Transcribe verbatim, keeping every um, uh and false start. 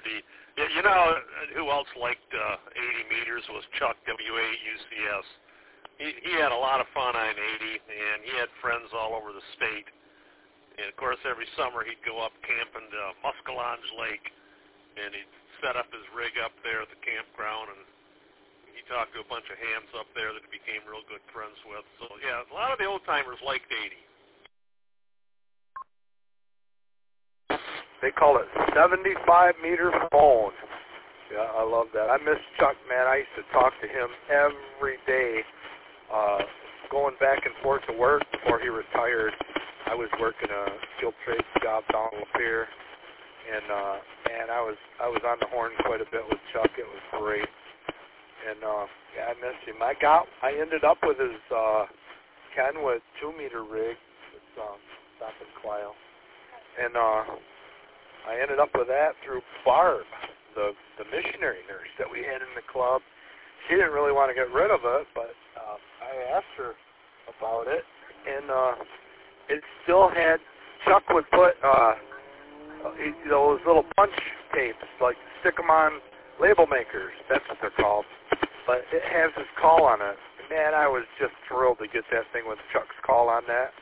there. Do you, you know who else liked uh, eighty meters was Chuck, W A U C S. He, he had a lot of fun on eighty, and he had friends all over the state. And, of course, every summer he'd go up camping to Muskellonge Lake, and he'd set up his rig up there at the campground, and he talked to a bunch of hams up there that he became real good friends with. So, yeah, a lot of the old-timers liked eighty. They call it seventy-five meter phone. Yeah, I love that. I miss Chuck, man. I used to talk to him every day, uh, going back and forth to work before he retired. I was working a skilled trades job down in Lapeer, and uh, man, I was I was on the horn quite a bit with Chuck. It was great, and uh, yeah, I miss him. I got I ended up with his uh, Kenwood two meter rig. It's um, Stop and Clio, and uh, I ended up with that through Barb, the the missionary nurse that we had in the club. She didn't really want to get rid of it, but uh, I asked her about it, and uh, it still had, Chuck would put uh, those little punch tapes, like stick them on label makers. That's what they're called. But it has his call on it. Man, I was just thrilled to get that thing with Chuck's call on that.